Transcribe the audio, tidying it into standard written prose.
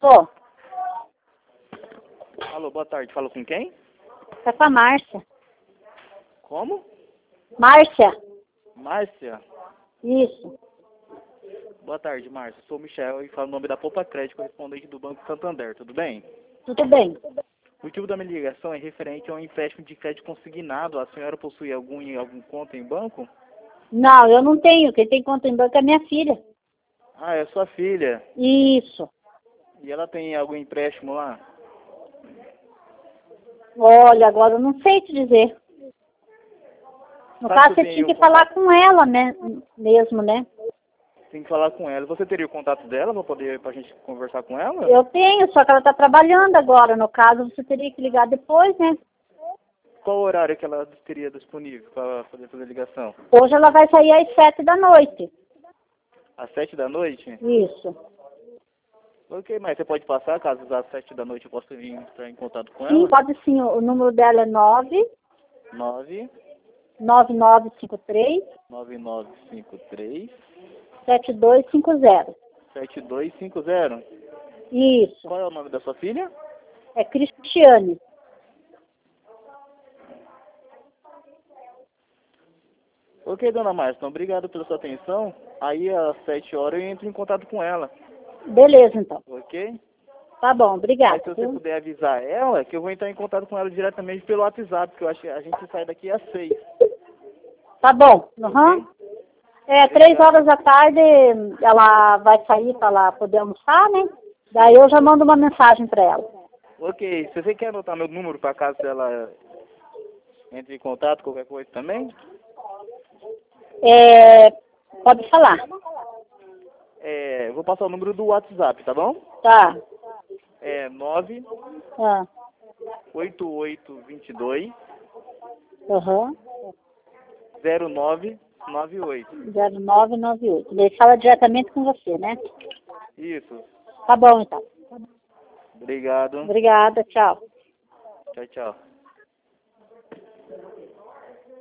Tô. Alô, boa tarde. Falo com quem? Tá com a Márcia. Como? Márcia. Márcia. Isso. Boa tarde, Márcia. Sou o Michel e falo o nome da Poupa Crédito, correspondente do Banco Santander. Tudo bem? Tudo bem. O motivo da minha ligação é referente a um empréstimo de crédito consignado. A senhora possui algum conta em banco? Não, eu não tenho. Quem tem conta em banco é minha filha. Ah, é sua filha. Isso. E ela tem algum empréstimo lá? Olha, agora eu não sei te dizer. No Sabe caso, se eu você tenho tinha que contato? falar com ela, né? Mesmo, né? Tem que falar com ela. Você teria o contato dela pra gente conversar com ela? Eu tenho, só que ela tá trabalhando agora. No caso, você teria que ligar depois, né? Qual o horário que ela teria disponível para poder fazer a ligação? Hoje ela vai sair às 7 da noite. Às 7 da noite? Isso. Ok, mas você pode passar, caso às 7 da noite eu possa entrar em contato com Sim, ela? pode sim. O número dela é 9 9953 9953 7250. 7250. Isso. Qual é o nome da sua filha? É Cristiane. Ok, dona Márcia, então, obrigado pela sua atenção. Aí às 7 horas eu entro em contato com ela, Beleza, então. ok? Tá bom, Mas obrigada. se você Viu? puder avisar ela, que eu vou entrar em contato com ela diretamente pelo WhatsApp, porque eu acho que a gente sai daqui às 6. Tá bom. Uhum. É, 3 horas da tarde ela vai sair para lá poder almoçar, né? Daí eu já mando uma mensagem para ela. Ok, se você quer anotar meu número para caso ela entre em contato, qualquer coisa também? É, pode falar. Eu vou passar o número do WhatsApp, tá bom? Tá. É 9 Ah. 8822 Uhum. 0998. 0998. Ele fala diretamente com você, né? Isso. Tá bom, então. Obrigado. Obrigada, tchau. Tchau, tchau.